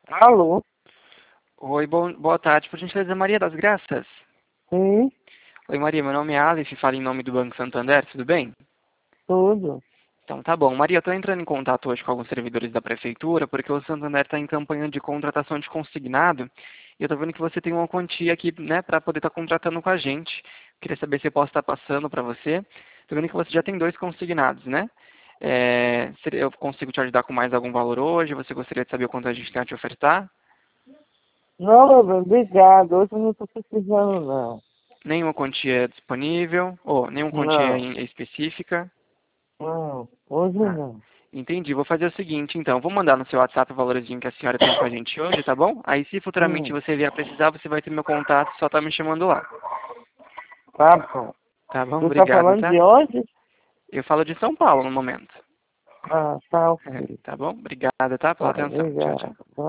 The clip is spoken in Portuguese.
Alô? Oi, boa tarde, por gentileza, Maria das Graças. Sim, Oi, Maria, meu nome é Alice, falo em nome do Banco Santander, tudo bem? tudo. Então tá bom. Maria, eu estou entrando em contato hoje com alguns servidores da Prefeitura, porque o Santander está em campanha de contratação de consignado, e eu estou vendo que você tem uma quantia aqui, né, para poder estar contratando com a gente. Queria saber se eu posso estar passando para você. Estou vendo que você já tem 2 consignados, né? Eu consigo te ajudar com mais algum valor hoje? Você gostaria de saber o quanto a gente tem a te ofertar? Não, meu bem, obrigado. Hoje eu não estou precisando, não. Nenhuma quantia disponível, ou nenhuma quantia Não, específica. não, hoje Ah, não. entendi. Vou fazer o seguinte, então. Vou mandar no seu WhatsApp o valorzinho que a senhora tem com a gente hoje, tá bom? Aí, se futuramente Hum, você vier a precisar, você vai ter meu contato, só tá me chamando lá. tá bom. Tá bom? Você está Obrigado, falando de tá? onde? Eu falo de São Paulo no momento. Ah, tá ok. Tá bom? Obrigado, tá? Pela Tá, atenção. Tchau, tchau. obrigado.